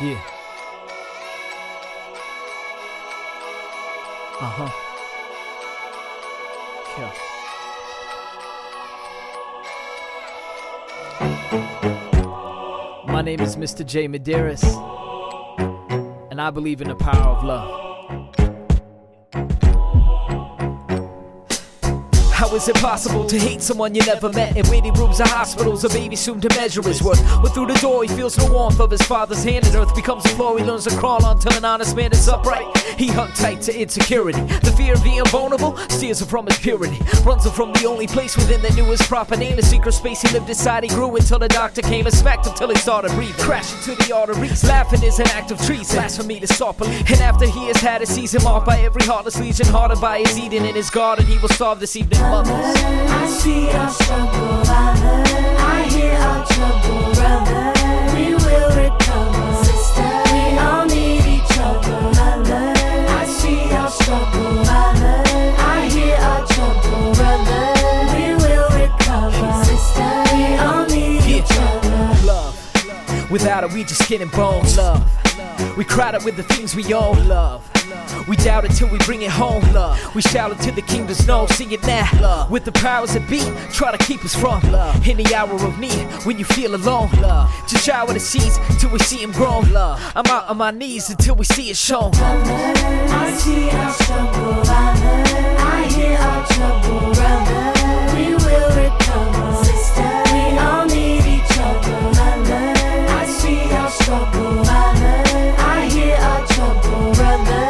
Yeah. Yeah. My name is Mr. J. Medeiros, and I believe in the power of love. How is it possible to hate someone you never met? In waiting rooms of hospitals, a baby soon to measure his worth. But through the door he feels the warmth of his father's hand, and earth becomes a floor he learns to crawl on till an honest man is upright. He hung tight to insecurity. The fear of being vulnerable steers him from his purity. Runs him from the only place within that knew his proper name. The secret space he lived inside, he grew until the doctor came and smacked him till he started breathing. Crashing to the arteries, laughing is an act of treason. Blasphemy to start believing. And after he has had a season marked by every heartless legion, hardened by his eating in his garden, he will starve this evening. I see our struggle, I hear our trouble, brother. We will recover, sister. We all need each other, brother. I see our struggle, I hear our trouble, brother. We will recover, sister. We all need each other. Love. Without it, we just skin and bones. Love. We cried it with the things we own. Love. We doubt it till we bring it home. Love. We shout it till the kingdoms know. Sing it now. Love. With the powers that be, try to keep us from love. In the hour of need, when you feel alone. Love. Just shower the seeds till we see him grow. Love. I'm out on my knees until we see it shown. I see our struggle, I hear our trouble, brother. We will recover, sister. We all need each other, brother. I see our struggle, I hear our trouble, brother.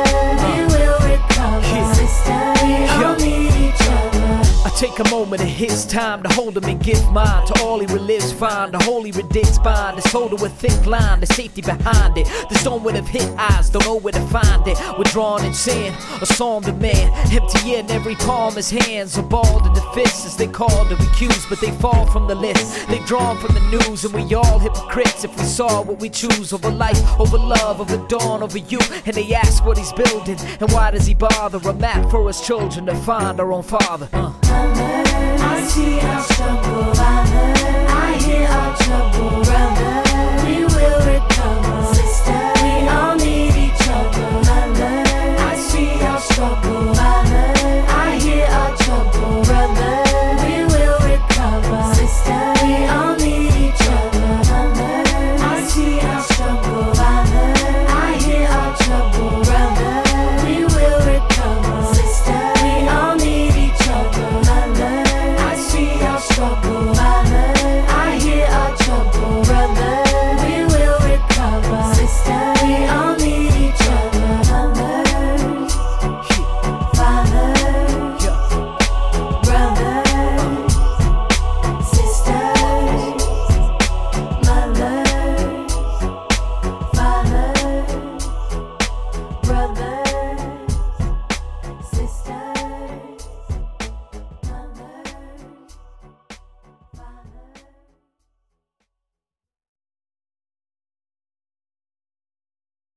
Take a moment of his time to hold him and give mine to all he relives. Find the holy redicts bind his soul to a thick line, the safety behind it. The stone would have hit eyes, don't know where to find it. Withdrawn in sin, a psalm to man. Empty in every palm, his hands are balled in the fists as they call to accuse, but they fall from the list. They drawn from the news, and we all hypocrites if we saw what we choose over life, over love, over dawn, over you. And they ask what he's building and why does he bother? A map for his children to find our own father. I see our struggle,